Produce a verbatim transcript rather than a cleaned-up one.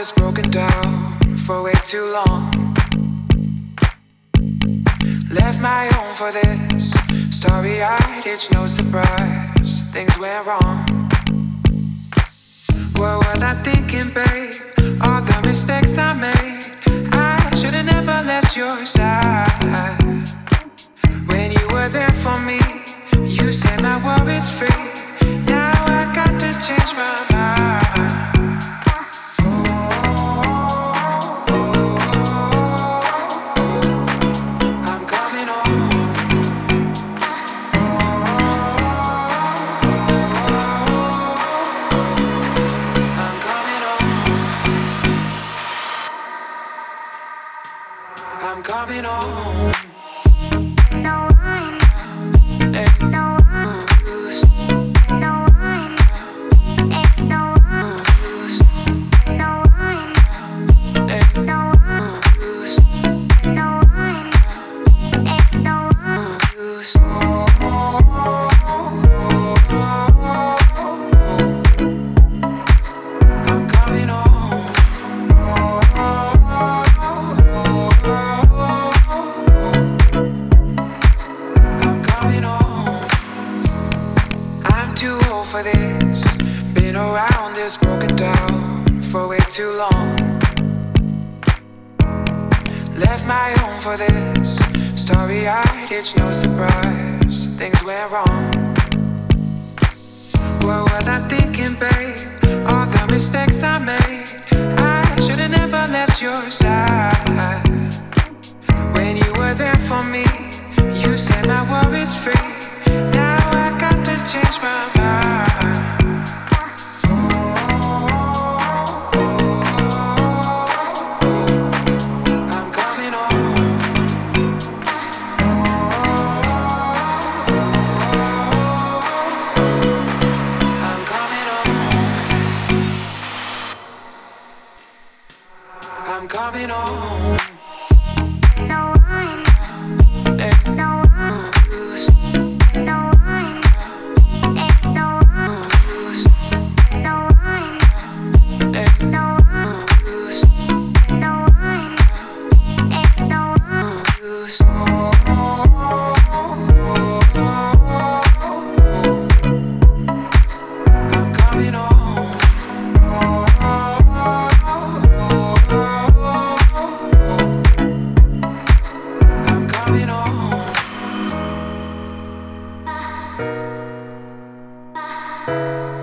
is broken down for way too long. Left my home for this. Starry-eyed, it's no surprise things went wrong. What was I thinking, babe? All the mistakes I made. I should've never left your side. When you were there for me, you set my worries free. Now I got to change my mind. I'm coming home. No one, no one, no one, no one, no one, no one, no one, no I'm coming home. For this, been around this, broken down for way too long. Left my home for this. Starry-eyed, it's no surprise things went wrong. What was I thinking, babe? All the mistakes I made. I should've never left your side. When you were there for me, you set my worries free. Now I got to change my mind. I'm coming home. I'm coming home. I'm coming home. No one, no one. No one, no one, no one, no one, no one, no one. I'm coming home. I'm coming home.